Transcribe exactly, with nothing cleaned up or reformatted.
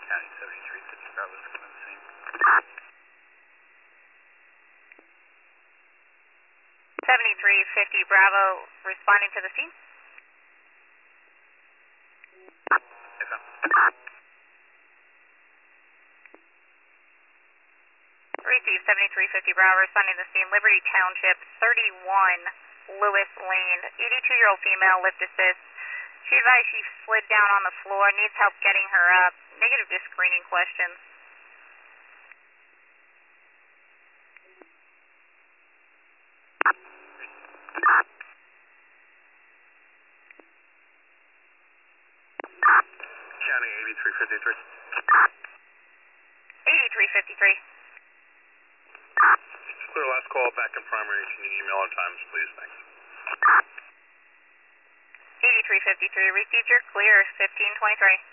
County seventy-three fifty Bravo is coming to the scene. seventy-three fifty Bravo responding to the scene. Yes, ma'am. Receive seventy-three fifty Bravo responding to the scene. Liberty Township, thirty-one Lewis Lane. eighty-two-year-old female, lift assist. She advised she slid down on the floor, needs help getting her up. Negative disc screening questions. County eighty-three fifty-three. eighty-three fifty-three. Clear last call back in primary. Can you email our times, please? Thanks. eighty-three fifty-three. Received your clear, fifteen twenty-three.